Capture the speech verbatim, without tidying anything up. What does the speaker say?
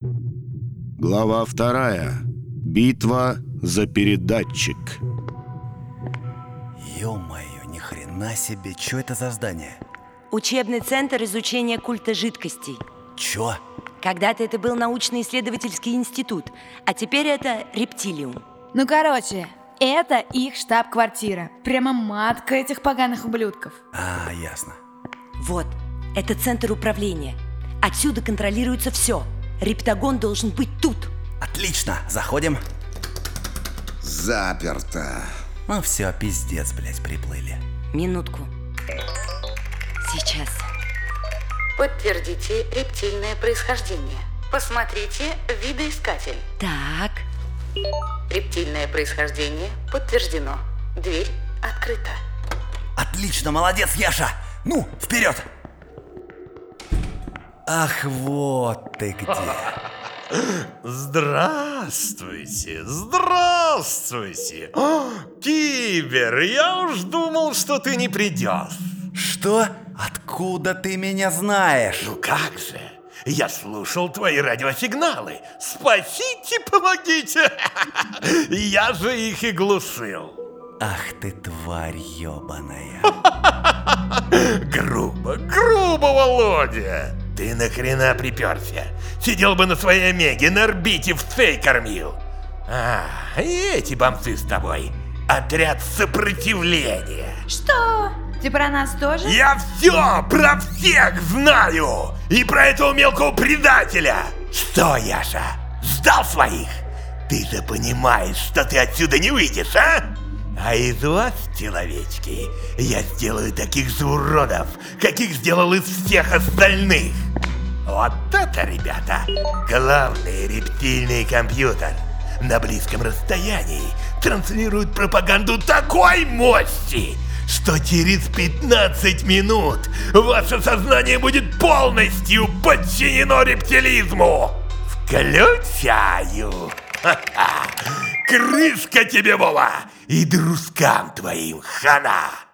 Глава вторая. Битва за передатчик. Ё-моё, ни хрена себе, что это за здание? Учебный центр изучения культа жидкостей. Чё? Когда-то это был научно-исследовательский институт, а теперь это рептилиум. Ну короче, это их штаб-квартира. Прямо матка этих поганых ублюдков. А, ясно. Вот, это центр управления. Отсюда контролируется все. Рептагон должен быть тут. Отлично, заходим. Заперто. Ну все, пиздец, блять, приплыли. Минутку. Сейчас. Подтвердите рептильное происхождение. Посмотрите видоискатель. Так. Рептильное происхождение подтверждено. Дверь открыта. Отлично, молодец, Яша. Ну, вперед. Ах, вот ты где. Здравствуйте, здравствуйте. О, Кибер, я уж думал, что ты не придешь. Что? Откуда ты меня знаешь? Ну как же, я слушал твои радиосигналы. Спасите, помогите. Я же их и глушил. Ах ты, тварь ебаная. Грубо, грубо, Володя. Ты нахрена приперся? Сидел бы на своей омеге, на орбите в цей кормил. А, и эти бомцы с тобой. Отряд сопротивления. Что? Ты про нас тоже? Я все про всех знаю! И про этого мелкого предателя! Что, Яша, сдал своих? Ты же понимаешь, что ты отсюда не выйдешь, а? А из вас, человечки, я сделаю таких же уродов, каких сделал из всех остальных. Вот это, ребята, главный рептильный компьютер. На близком расстоянии транслирует пропаганду такой мощи, что через пятнадцать минут ваше сознание будет полностью подчинено рептилизму. Включаю. Ха-ха. Крышка тебе, Вова, и дружкам твоим хана.